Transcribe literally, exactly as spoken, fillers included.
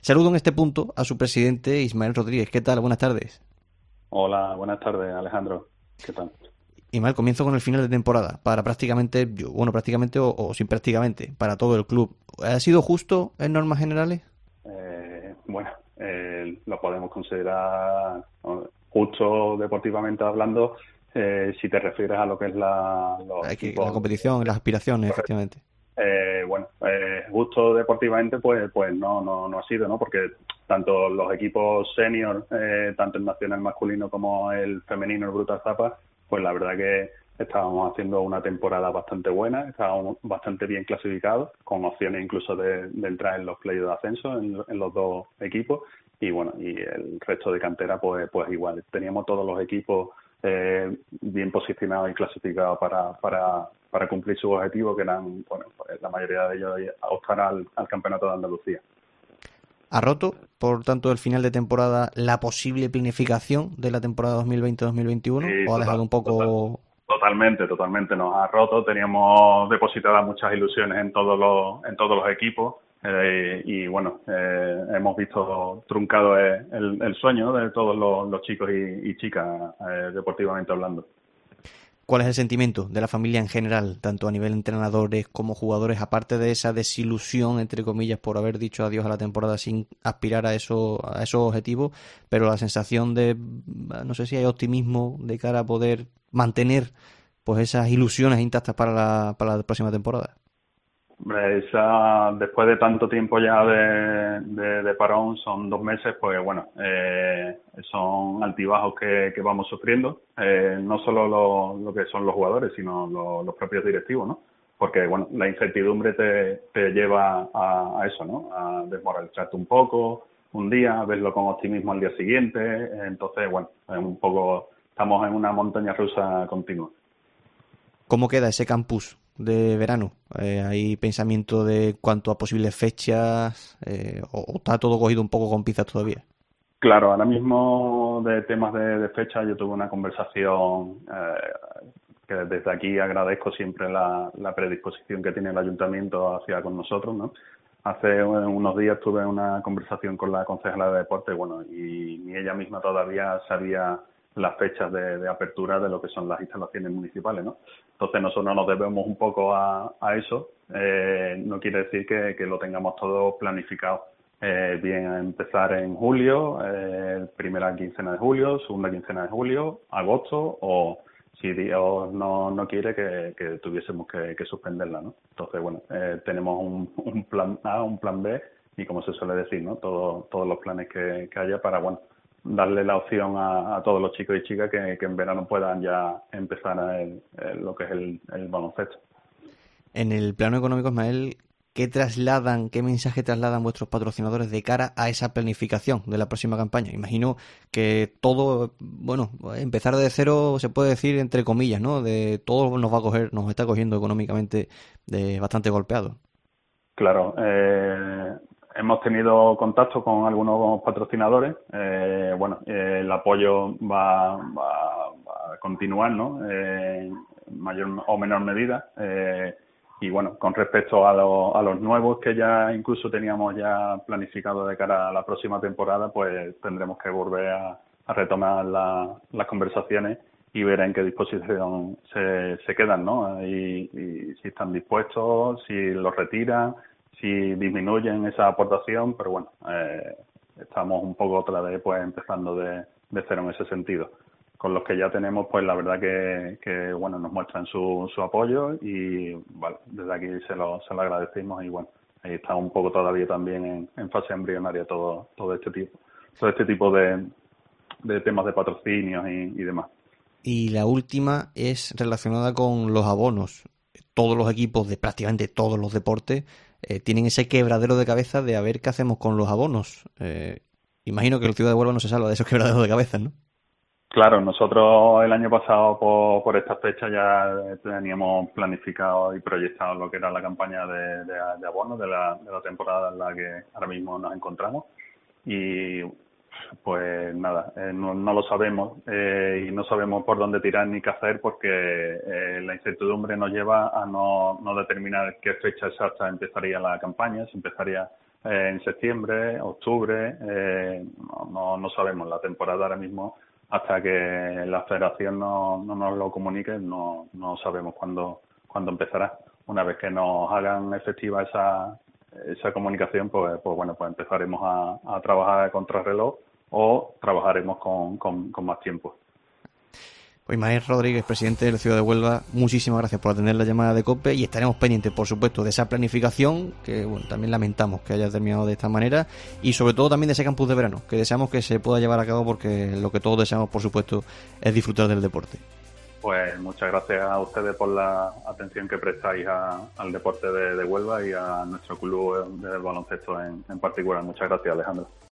Saludo en este punto a su presidente Ismael Rodríguez. ¿Qué tal? Buenas tardes. Hola, buenas tardes, Alejandro. ¿Qué tal? Ismael, comienzo con el final de temporada para prácticamente, yo- bueno, prácticamente o, o sin prácticamente, para todo el club. ¿Ha sido justo en normas generales? Eh, bueno, eh, lo podemos considerar eh, justo deportivamente hablando, eh, si te refieres a lo que es la, los Hay que, la equipos. competición, las aspiraciones, efectivamente. Eh, bueno, eh, justo deportivamente, pues, pues no, no, no ha sido, ¿no? Porque tanto los equipos senior, eh, tanto el nacional masculino como el femenino, el Brutal Zapa, pues la verdad que estábamos haciendo una temporada bastante buena, estábamos bastante bien clasificados, con opciones incluso de, de entrar en los playoffs de ascenso en, en los dos equipos, y bueno, y el resto de cantera, pues, pues igual. Teníamos todos los equipos eh, bien posicionados y clasificados para, para, para cumplir sus objetivos, que eran, bueno, pues la mayoría de ellos optar al, al campeonato de Andalucía. ¿Ha roto, por tanto, el final de temporada la posible planificación de la temporada dos mil veinte dos mil veintiuno? Sí, ¿O ha total, dejado un total, poco... totalmente, totalmente. Nos ha roto. Teníamos depositadas muchas ilusiones en todos los, en todos los equipos. Eh, y bueno, eh, hemos visto truncado el, el, el sueño, ¿no?, de todos los, los chicos y, y chicas, eh, deportivamente hablando. ¿Cuál es el sentimiento de la familia en general, tanto a nivel entrenadores como jugadores, aparte de esa desilusión, entre comillas, por haber dicho adiós a la temporada sin aspirar a, eso, a esos objetivos, pero la sensación de, no sé si hay optimismo de cara a poder mantener pues esas ilusiones intactas para la, para la próxima temporada? Hombre, esa, después de tanto tiempo ya de, de, de parón, son dos meses, pues bueno, eh, son altibajos que, que vamos sufriendo, eh, no solo lo, lo que son los jugadores, sino lo- los propios directivos, ¿no? Porque bueno, la incertidumbre te, te lleva a, a eso, ¿no? A desmoralizarte un poco, un día, a verlo con optimismo al día siguiente, entonces bueno, es un poco, estamos en una montaña rusa continua. ¿Cómo queda ese campus de verano? Eh, ¿hay pensamiento de cuanto a posibles fechas? Eh, o, ¿O está todo cogido un poco con pinzas todavía? Claro, ahora mismo de temas de, de fecha yo tuve una conversación, eh, que desde aquí agradezco siempre la, la predisposición que tiene el ayuntamiento hacia con nosotros, ¿no? Hace unos días tuve una conversación con la concejala de deporte, bueno, y ni ella misma todavía sabía las fechas de, de apertura de lo que son las instalaciones municipales, ¿no? Entonces nosotros nos debemos un poco a, a eso. Eh, no quiere decir que, que lo tengamos todo planificado. Eh, bien, empezar en julio, eh, primera quincena de julio, segunda quincena de julio, agosto, o si Dios no, no quiere que, que tuviésemos que, que suspenderla, ¿no? Entonces, bueno, eh, tenemos un, un plan A, un plan B, y como se suele decir, ¿no? Todo, todos los planes que, que haya para, bueno, darle la opción a, a todos los chicos y chicas que, que en verano puedan ya empezar a el- el- lo que es el, el baloncesto. En el plano económico, Ismael, ¿qué trasladan, qué mensaje trasladan vuestros patrocinadores de cara a esa planificación de la próxima campaña? Imagino que todo, bueno, empezar de cero se puede decir entre comillas, ¿no? De todo nos va a coger, nos está cogiendo económicamente de bastante golpeado. Claro, eh, hemos tenido contacto con algunos patrocinadores. Eh, bueno, eh, el apoyo va, va- va a continuar, ¿no? Eh, en mayor o menor medida. Eh, y bueno, con respecto a, lo- a los nuevos que ya incluso teníamos ya planificado de cara a la próxima temporada, pues tendremos que volver a, a retomar la- las conversaciones y ver en qué disposición se, se quedan, ¿no? Y, y si están dispuestos, si los retiran, si disminuyen esa aportación, pero bueno, eh, estamos un poco otra vez pues empezando de, de cero en ese sentido. Con los que ya tenemos, pues la verdad que, que bueno, nos muestran su, su apoyo y vale, desde aquí se lo, se lo agradecemos y bueno, ahí está un poco todavía también en, en fase embrionaria todo, todo este tipo, todo este tipo de, de temas de patrocinios y, y demás. Y la última es relacionada con los abonos. Todos los equipos de prácticamente todos los deportes eh, tienen ese quebradero de cabeza de a ver qué hacemos con los abonos. Eh, imagino que el Ciudad de Huelva no se salva de esos quebraderos de cabeza, ¿no? Claro, nosotros el año pasado por, por esta fecha ya teníamos planificado y proyectado lo que era la campaña de, de, de abonos de la, de la temporada en la que ahora mismo nos encontramos y pues nada, eh, no, no lo sabemos eh, y no sabemos por dónde tirar ni qué hacer porque eh, la incertidumbre nos lleva a no, no determinar qué fecha exacta empezaría la campaña, si empezaría eh, en septiembre, octubre, eh, no, no, no sabemos. La temporada ahora mismo, hasta que la federación no, no nos lo comunique, no, no sabemos cuándo, cuándo empezará. Una vez que nos hagan efectiva esa, esa comunicación, pues, pues bueno, pues empezaremos a, a trabajar a contrarreloj o trabajaremos con, con, con más tiempo. Pues Ismael Rodríguez, presidente de la Ciudad de Huelva, muchísimas gracias por atender la llamada de COPE y estaremos pendientes, por supuesto, de esa planificación, que bueno, también lamentamos que haya terminado de esta manera, y sobre todo también de ese campus de verano, que deseamos que se pueda llevar a cabo porque lo que todos deseamos, por supuesto, es disfrutar del deporte. Pues muchas gracias a ustedes por la atención que prestáis a, al deporte de, de Huelva y a nuestro club de baloncesto en, en particular. Muchas gracias, Alejandro.